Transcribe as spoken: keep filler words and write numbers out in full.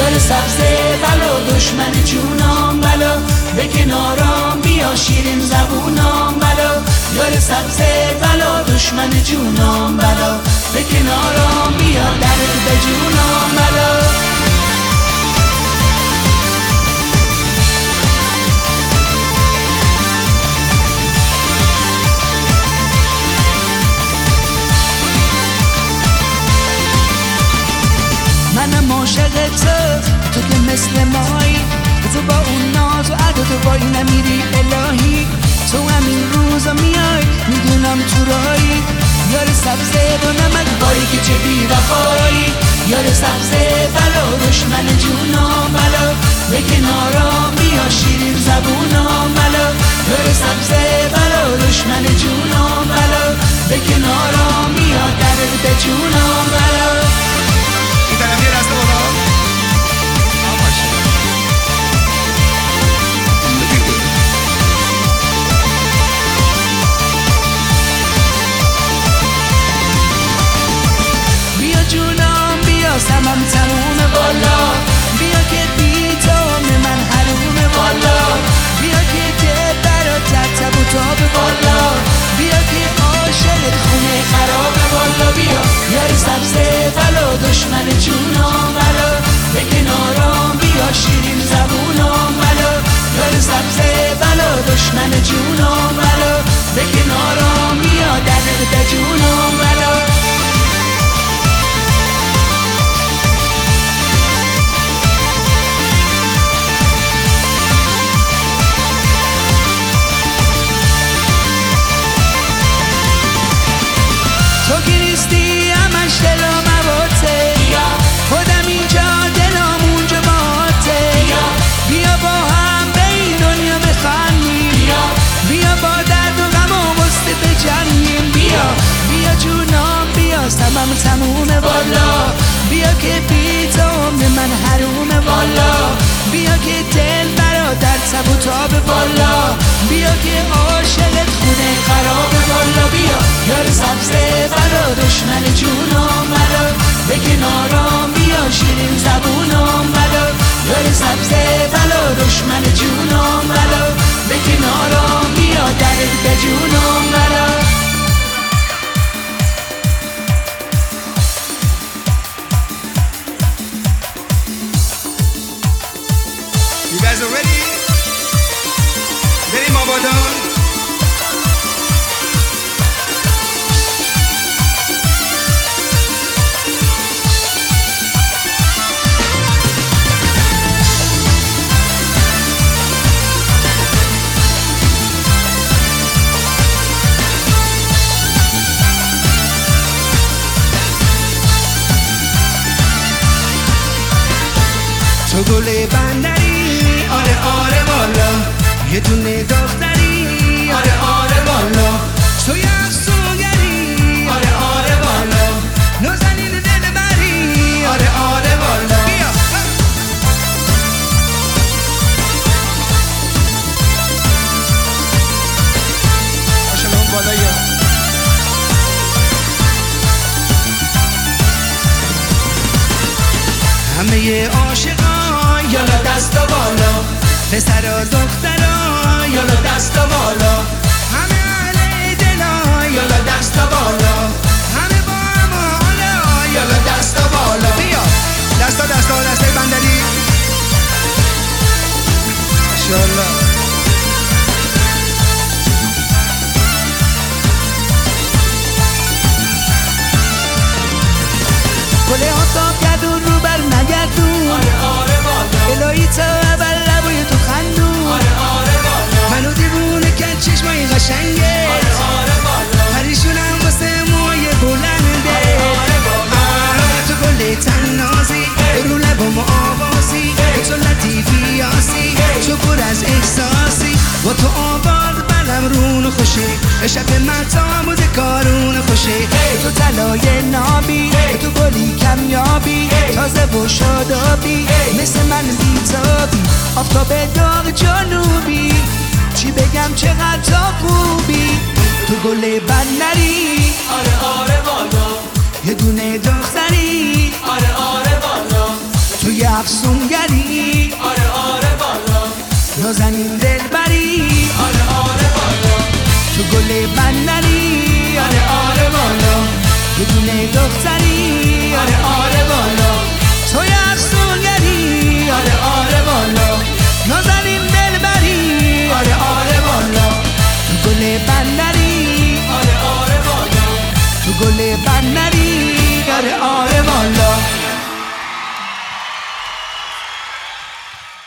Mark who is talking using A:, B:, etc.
A: یار سبز بلا دشمن جونام بلا به کنارام بیا شیرین زبونام بلا یار سبز بلا دشمن جونام بلا به کنارام بیا درد جونام بلا منم عاشق تو تو که مثل مایی تو با اون ناز و عدد و وای نمیری الهی تو همین روزا میای میدونم تو رایی یار سبز و نمک باری که چه بی وفایی یار سبز بلا دشمن جونام بلا به کنارام بیا شیرین زبونام بلا یار سبز بلا دشمن جونام بلا به کنارام بیا درد جونام بلا
B: طرفی دست بالا
A: بیا جونم بیا سمم تموم بالا بیا که بی تو من حروم بالا بیا که دل برات تب و تاب بالا بیا که عاشقت خونه خراب بالا بیا یار سبز بلا دشمن جونام بلا به کنارام بیا شیرین زبونام بلا یار سبز بلا دشمن جونام بلا به کنارام بیا درد جونام بلا تو که نیستی همش دلم عواته خودم اینجا دلم اونجا باته بیا با هم به این دنیا بخندیم بیا با درد و غم و غصه بجنگیم بیا بیا جونم بیا سمم تمومه والا بیا که بی تو من حرومه والا بیا که دل برادر تب و تاب والا بیا که عاشقت خونه خرابه والا بیا یار سبز بلا دشمن جونام بلا به کنارام بیا شیرین زبونام بلا یار سبز بلا دشمن جونام بلا به کنارام بیا درد جونام بلا
B: You guys are ready? بریم آبادان
A: تو گل بندری آره آره والا یه دونه دختری آره آره والا تو یه افسونگری آره آره والا نازنین دل بری آره آره والا بیا
B: ماشاءالله اون بالایی
A: همه عاشقان یالا دست بالا پسر و دختران یالا دست بالا همه اهل دلان یالا دست بالا همه با هم حالا یالا دست بالا
B: بیا دستا دستا دستای بندری ماشاءالله
A: گله ها تاب گردون رو بر نگردون آره آره والا الهی تو اول لبوی تو خندون آره آره والا منو دیوونه کن چشمای قشنگه آره آره والا پریشونم واسه موی بلنده آره والا تو گله تنازی رو لبم آوازی تو لطیفی یاسی تو پر از احساسی با تو آواز بلم رون خوشی شب متا موزه کارون خوشی تو طلای نابی تو گلی کمیابی تازه و شادابی مثل من بیتابی آفتاب داغ جنوبی چی بگم چقدر تا خوبی تو گل بندری آره آره والا یه دونه دختری آره آره والا تو توی افسونگری،
C: آره آره بالا،
A: نازنین دلبری،
C: آره آره بالا،
A: تو گل بندری، آره آره بالا، بدون دختری، آره آره بالا، توی